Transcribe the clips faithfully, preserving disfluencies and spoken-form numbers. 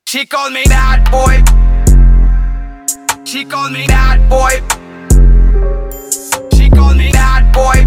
She called me bad boy. She called me bad boy. She called me bad boy.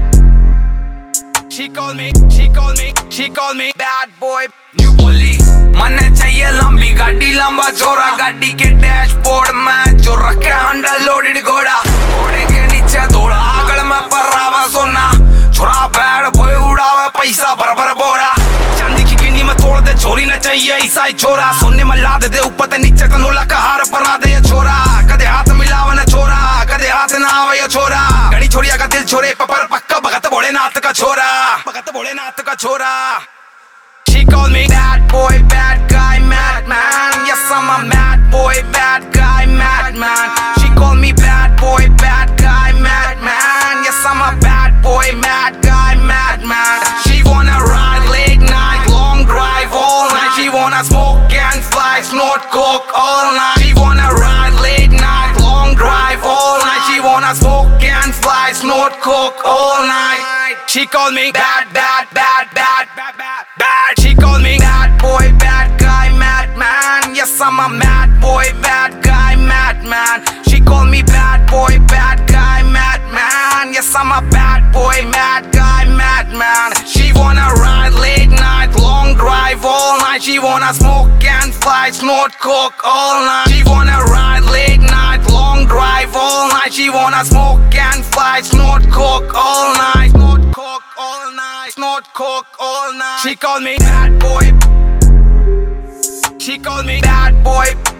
She called me, she called me, she called me bad boy. New बोली मने चाहिए लंबी गाड़ी, लंबा चौड़ा गाड़ी के डैशबोर्ड में जो रखे अंडर लोडेड घोड़ा, घोड़े के नीचे थोड़ा आगल में परावा सोना, छोरा बैड बॉय उड़ावे पैसा भर भर बोरा, चांदी की गिनी में तोड़ दे चोरी न चाहिए ईसाई छोरा, सोने में लाद दे ऊपर ते नीचे तनोला का हार परा दे ये छोरा, कदे हाथ मिलावे न छोरा, कदे हाथ ना आवे ये छोरा, घड़ी छोरिया का दिल छोरे पर पक्का भगत भोलेनाथ का छोरा, भगत भोलेनाथ का छोरा. She called me bad boy, bad guy, madman. Yes, I'm a mad boy, bad guy, madman. She called me bad boy, bad guy, madman. Yes, I'm a bad boy, mad guy, madman. She wanna ride late night, long drive all night. She wanna smoke and fly, snort coke all night. She wanna ride late night, long drive all night. She wanna smoke and fly, snort coke all night. She called me bad, bad, bad, bad, bad, bad, bad. She called me bad boy, bad guy, madman. Yes, I'm a mad boy, bad guy, madman. She called me bad boy, bad guy, madman. Yes, I'm a bad boy, mad guy, madman. She wanna ride late night, long drive all night. She wanna smoke and fly, snort coke all night. She wanna ride late night, long drive all night. She wanna smoke and fly, snort coke all night. Snort coke all night, snort coke all night. She called me bad boy. She called me bad boy.